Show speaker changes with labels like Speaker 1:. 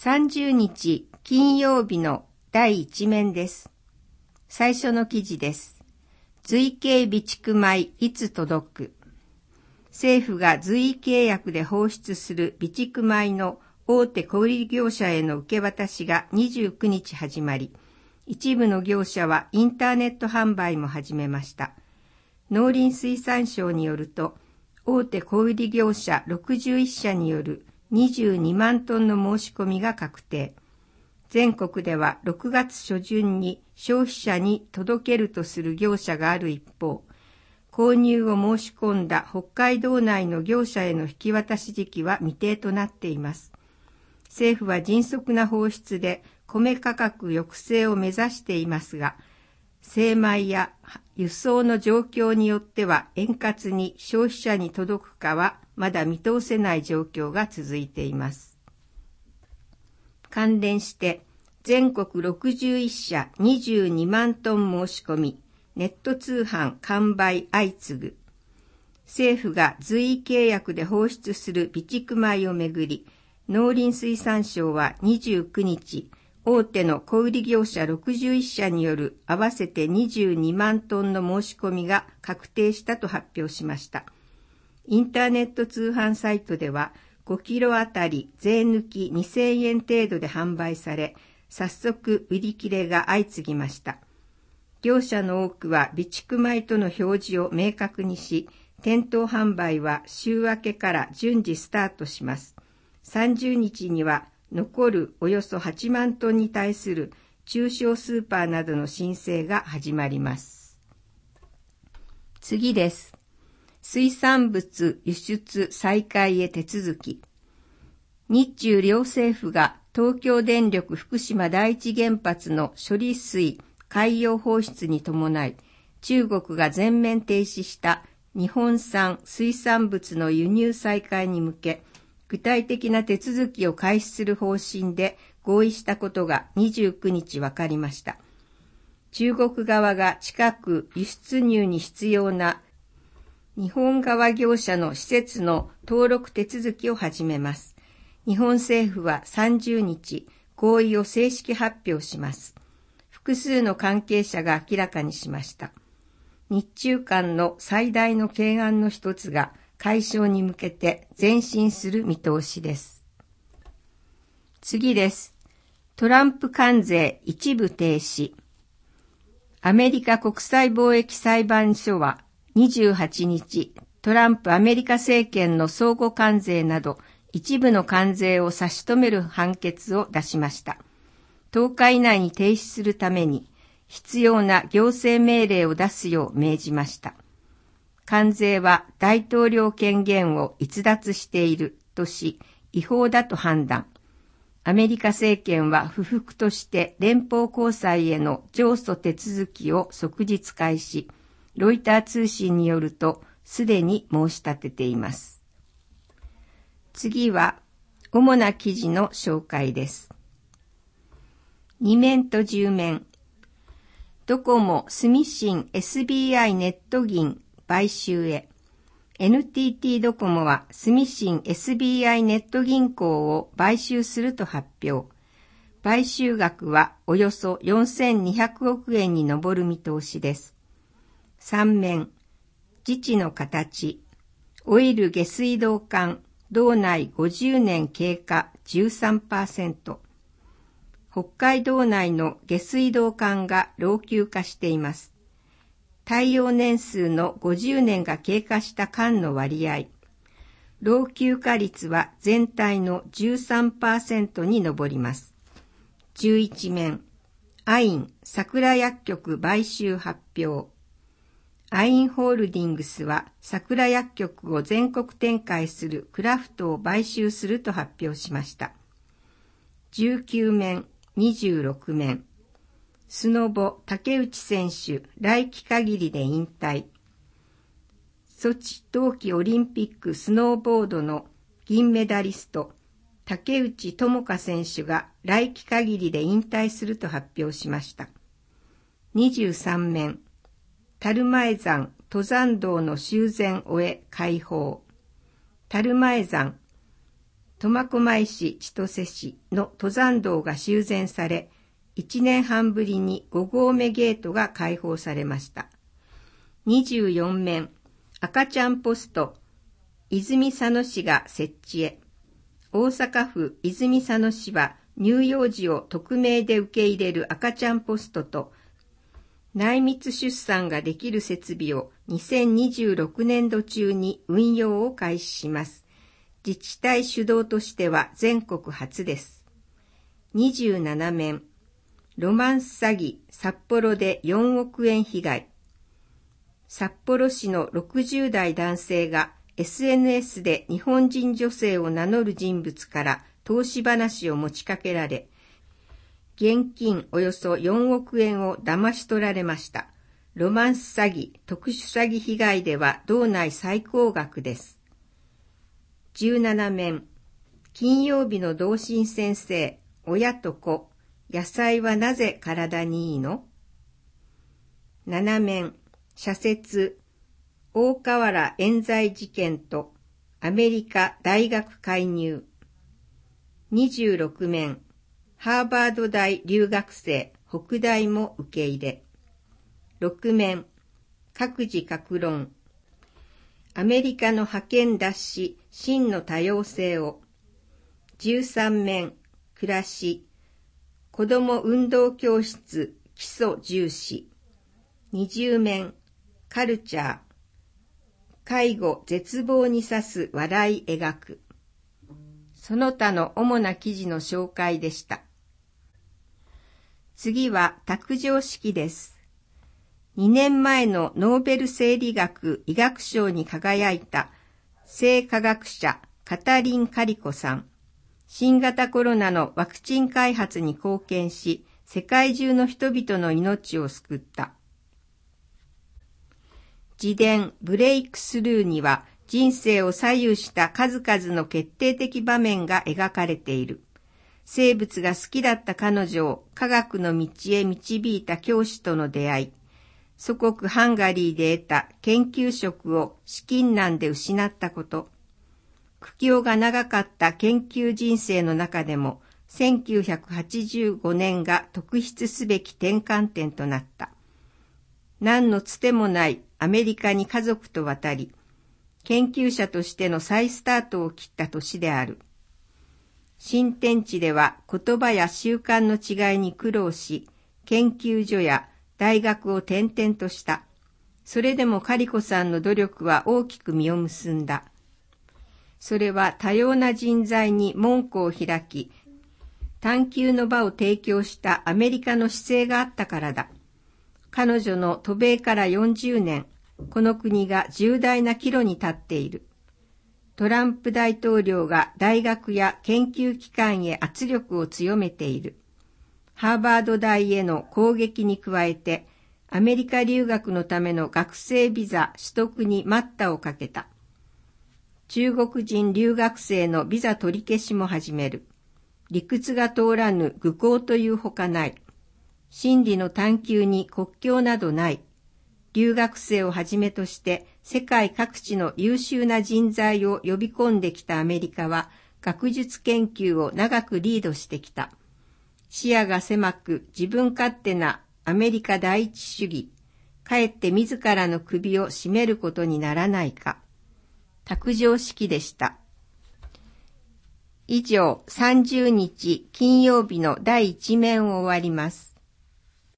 Speaker 1: 30日金曜日の第一面です。最初の記事です。随形備蓄米いつ届く。政府が随意契約で放出する備蓄米の大手小売業者への受け渡しが29日始まり、一部の業者はインターネット販売も始めました。農林水産省によると、大手小売業者61社による22万トンの申し込みが確定。全国では6月初旬に消費者に届けるとする業者がある一方、購入を申し込んだ北海道内の業者への引き渡し時期は未定となっています。政府は迅速な放出で米価格抑制を目指していますが、精米や輸送の状況によっては円滑に消費者に届くかはまだ見通せない状況が続いています。関連して全国61社22万トン申し込み、ネット通販完売相次ぐ。政府が随意契約で放出する備蓄米をめぐり、農林水産省は29日、大手の小売業者61社による合わせて22万トンの申し込みが確定したと発表しました。インターネット通販サイトでは5キロあたり税抜き2000円程度で販売され、早速売り切れが相次ぎました。業者の多くは備蓄米との表示を明確にし、店頭販売は週明けから順次スタートします。30日には残るおよそ8万トンに対する中小スーパーなどの申請が始まります。次です。水産物輸出再開へ手続き。日中両政府が東京電力福島第一原発の処理水海洋放出に伴い、中国が全面停止した日本産水産物の輸入再開に向け、具体的な手続きを開始する方針で合意したことが29日分かりました。中国側が近く輸出入に必要な日本側業者の施設の登録手続きを始めます。日本政府は30日、合意を正式発表します。複数の関係者が明らかにしました。日中間の最大の懸案の一つが解消に向けて前進する見通しです。次です。トランプ関税一部停止。アメリカ国際貿易裁判所は28日、トランプアメリカ政権の相互関税など一部の関税を差し止める判決を出しました。10日以内に停止するために必要な行政命令を出すよう命じました。関税は大統領権限を逸脱しているとし、違法だと判断。アメリカ政権は不服として連邦高裁への上訴手続きを即日開始。ロイター通信によると、すでに申し立てています。次は、主な記事の紹介です。2面と10面。ドコモ住信 SBI ネット銀買収へ。NTT ドコモは住信 SBI ネット銀行を買収すると発表。買収額はおよそ4200億円に上る見通しです。3面。自治の形。オイル下水道管、道内50年経過 13%。北海道内の下水道管が老朽化しています。耐用年数の50年が経過した管の割合。老朽化率は全体の 13% に上ります。11面。アイン桜薬局買収発表。アインホールディングスは桜薬局を全国展開するクラフトを買収すると発表しました。19面。26面。スノボ竹内選手来季限りで引退。ソチ冬季オリンピックスノーボードの銀メダリスト竹内智香選手が来季限りで引退すると発表しました。23面。樽前山登山道の修繕終え開放。樽前山苫小牧市千歳市の登山道が修繕され、1年半ぶりに5合目ゲートが開放されました。24面、赤ちゃんポスト、泉佐野市が設置へ。大阪府泉佐野市は乳幼児を匿名で受け入れる赤ちゃんポストと、内密出産ができる設備を2026年度中に運用を開始します。自治体主導としては全国初です。27面、ロマンス詐欺、札幌で4億円被害。札幌市の60代男性が SNS で日本人女性を名乗る人物から投資話を持ちかけられ、現金およそ4億円を騙し取られました。ロマンス詐欺、特殊詐欺被害では道内最高額です。17面、金曜日の同心先生、親と子、野菜はなぜ体にいいの？ 7 面、社説、大河原冤罪事件とアメリカ大学介入。26面、ハーバード大留学生、北大も受け入れ。6面、各自各論。アメリカの覇権奪取、真の多様性を。13面、暮らし。子ども運動教室、基礎重視。20面、カルチャー。介護絶望に刺す笑い描く。その他の主な記事の紹介でした。次は卓上式です。2年前のノーベル生理学・医学賞に輝いた生化学者カタリン・カリコさん。新型コロナのワクチン開発に貢献し、世界中の人々の命を救った。自伝ブレイクスルーには人生を左右した数々の決定的場面が描かれている。生物が好きだった彼女を科学の道へ導いた教師との出会い、祖国ハンガリーで得た研究職を資金難で失ったこと、苦境が長かった研究人生の中でも1985年が特筆すべき転換点となった。何のつてもないアメリカに家族と渡り、研究者としての再スタートを切った年である。新天地では言葉や習慣の違いに苦労し、研究所や大学を転々とした。それでもカリコさんの努力は大きく実を結んだ。それは多様な人材に門戸を開き、探求の場を提供したアメリカの姿勢があったからだ。彼女の渡米から40年、この国が重大な岐路に立っている。トランプ大統領が大学や研究機関へ圧力を強めている。ハーバード大への攻撃に加えて、アメリカ留学のための学生ビザ取得に待ったをかけた。中国人留学生のビザ取り消しも始める。理屈が通らぬ愚行というほかない。真理の探求に国境などない。留学生をはじめとして世界各地の優秀な人材を呼び込んできたアメリカは学術研究を長くリードしてきた。視野が狭く自分勝手なアメリカ第一主義、かえって自らの首を絞めることにならないか。卓上式でした。以上、30日金曜日の第1面を終わります。